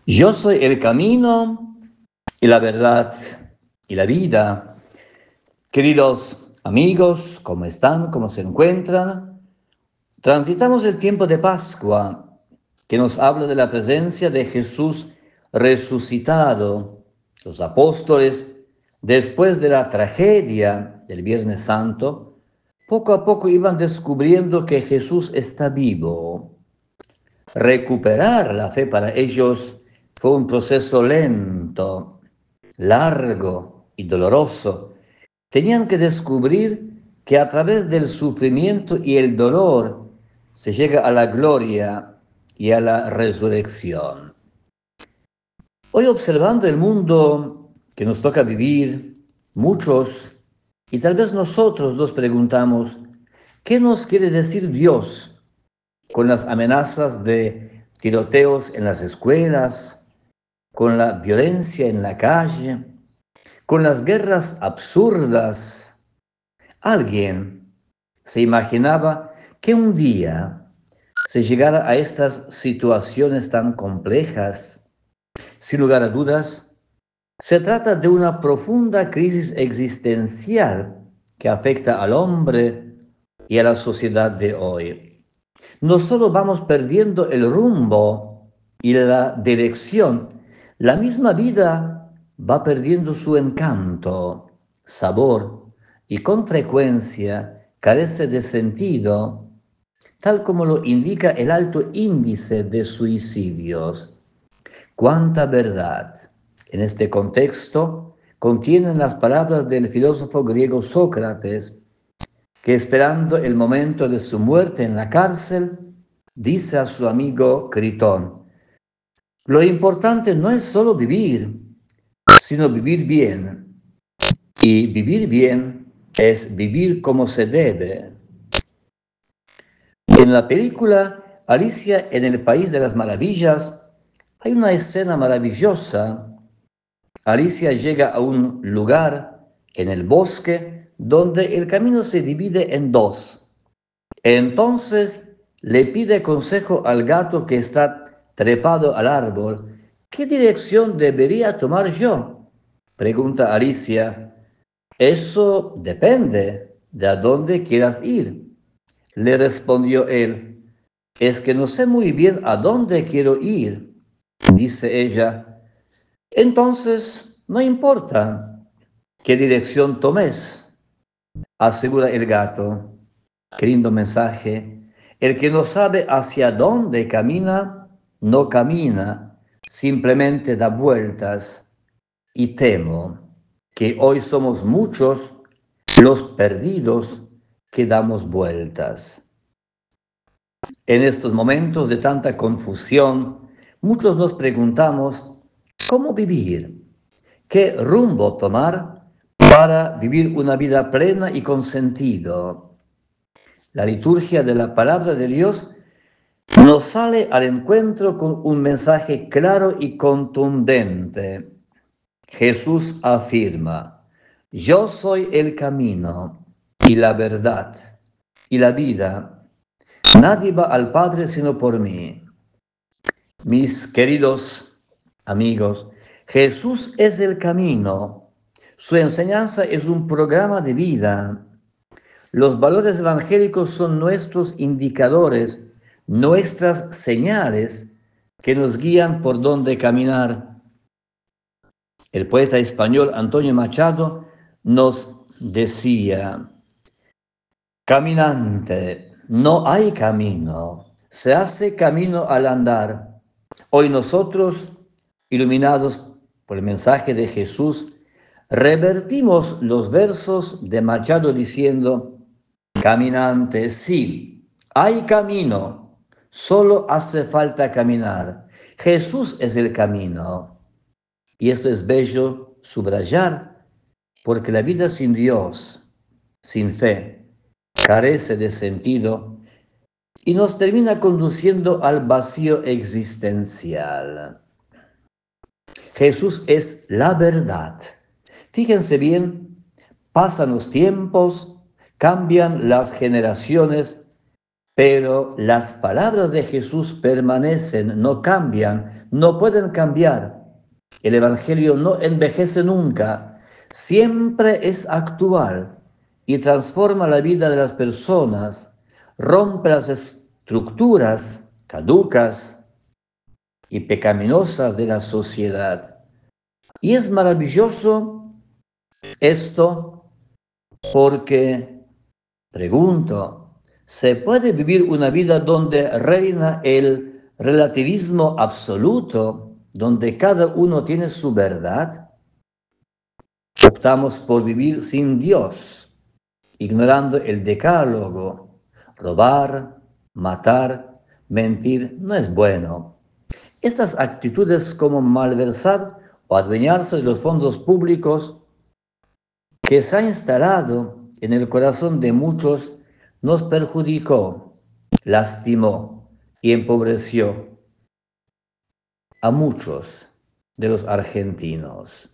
Yo soy el camino y la verdad y la vida. Queridos amigos, ¿cómo están? ¿Cómo se encuentran? Transitamos el tiempo de Pascua, que nos habla de la presencia de Jesús resucitado. Los apóstoles, después de la tragedia del Viernes Santo, poco a poco iban descubriendo que Jesús está vivo. Recuperar la fe para ellos fue un proceso lento, largo y doloroso. Tenían que descubrir que a través del sufrimiento y el dolor se llega a la gloria y a la resurrección. Hoy, observando el mundo que nos toca vivir, muchos y tal vez nosotros nos preguntamos, ¿qué nos quiere decir Dios con las amenazas de tiroteos en las escuelas, con la violencia en la calle, con las guerras absurdas? Alguien se imaginaba que un día se llegara a estas situaciones tan complejas. Sin lugar a dudas, se trata de una profunda crisis existencial que afecta al hombre y a la sociedad de hoy. No solo vamos perdiendo el rumbo y la dirección, la misma vida va perdiendo su encanto, sabor y con frecuencia carece de sentido, tal como lo indica el alto índice de suicidios. Cuánta verdad en este contexto contienen las palabras del filósofo griego Sócrates, que esperando el momento de su muerte en la cárcel, dice a su amigo Critón: lo importante no es solo vivir, sino vivir bien. Y vivir bien es vivir como se debe. En la película Alicia en el País de las Maravillas hay una escena maravillosa. Alicia llega a un lugar en el bosque donde el camino se divide en dos. Entonces le pide consejo al gato que está trepado al árbol. ¿Qué dirección debería tomar yo?, pregunta Alicia. Eso depende de a dónde quieras ir, le respondió él. Es que no sé muy bien a dónde quiero ir, dice ella. Entonces, no importa qué dirección tomes, asegura el gato. Qué lindo mensaje. El que no sabe hacia dónde camina, no camina, simplemente da vueltas. Y temo que hoy somos muchos los perdidos que damos vueltas. En estos momentos de tanta confusión, muchos nos preguntamos, ¿cómo vivir? ¿Qué rumbo tomar para vivir una vida plena y con sentido? La liturgia de la palabra de Dios nos sale al encuentro con un mensaje claro y contundente. Jesús afirma: yo soy el camino y la verdad y la vida. Nadie va al Padre sino por mí. Mis queridos amigos, Jesús es el camino. Su enseñanza es un programa de vida. Los valores evangélicos son nuestros indicadores, nuestras señales que nos guían por dónde caminar. El poeta español Antonio Machado nos decía: caminante, no hay camino, se hace camino al andar. Hoy nosotros, iluminados por el mensaje de Jesús, revertimos los versos de Machado diciendo: caminante, sí, hay camino, solo hace falta caminar. Jesús es el camino. Y esto es bello subrayar, porque la vida sin Dios, sin fe, carece de sentido y nos termina conduciendo al vacío existencial. Jesús es la verdad. Fíjense bien, pasan los tiempos, cambian las generaciones, Pero las palabras de Jesús permanecen, no cambian, no pueden cambiar. El Evangelio no envejece nunca, siempre es actual y transforma la vida de las personas, rompe las estructuras caducas y pecaminosas de la sociedad. Y es maravilloso esto porque, pregunto, ¿se puede vivir una vida donde reina el relativismo absoluto, donde cada uno tiene su verdad? Optamos por vivir sin Dios, ignorando el decálogo. Robar, matar, mentir no es bueno. Estas actitudes como malversar o adueñarse de los fondos públicos que se ha instalado en el corazón de muchos nos perjudicó, lastimó y empobreció a muchos de los argentinos.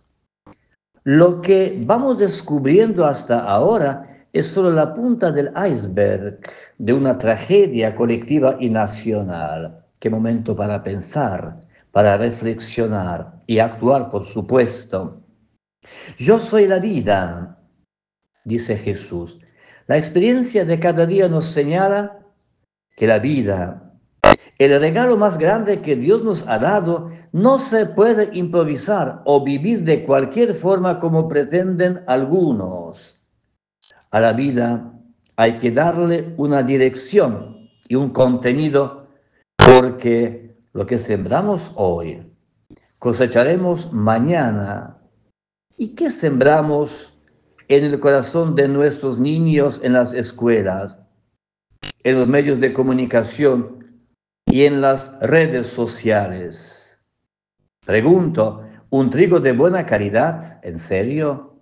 Lo que vamos descubriendo hasta ahora es solo la punta del iceberg de una tragedia colectiva y nacional. Qué momento para pensar, para reflexionar y actuar, por supuesto. Yo soy la vida, dice Jesús. La experiencia de cada día nos señala que la vida, el regalo más grande que Dios nos ha dado, no se puede improvisar o vivir de cualquier forma como pretenden algunos. A la vida hay que darle una dirección y un contenido, porque lo que sembramos hoy, cosecharemos mañana. ¿Y qué sembramos en el corazón de nuestros niños en las escuelas, en los medios de comunicación y en las redes sociales? Pregunto, ¿un trigo de buena calidad? ¿En serio?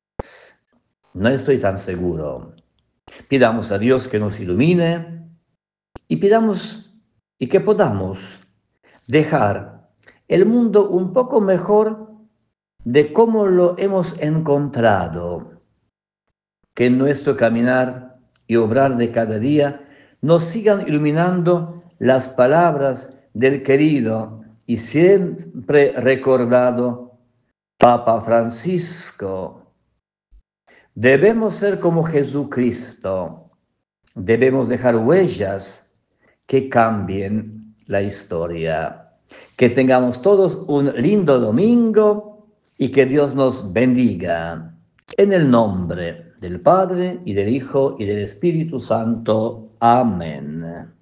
No estoy tan seguro. Pidamos a Dios que nos ilumine y pidamos y que podamos dejar el mundo un poco mejor de cómo lo hemos encontrado. Que en nuestro caminar y obrar de cada día nos sigan iluminando las palabras del querido y siempre recordado Papa Francisco. Debemos ser como Jesucristo. Debemos dejar huellas que cambien la historia. Que tengamos todos un lindo domingo y que Dios nos bendiga. En el nombre del Padre, y del Hijo, y del Espíritu Santo. Amén.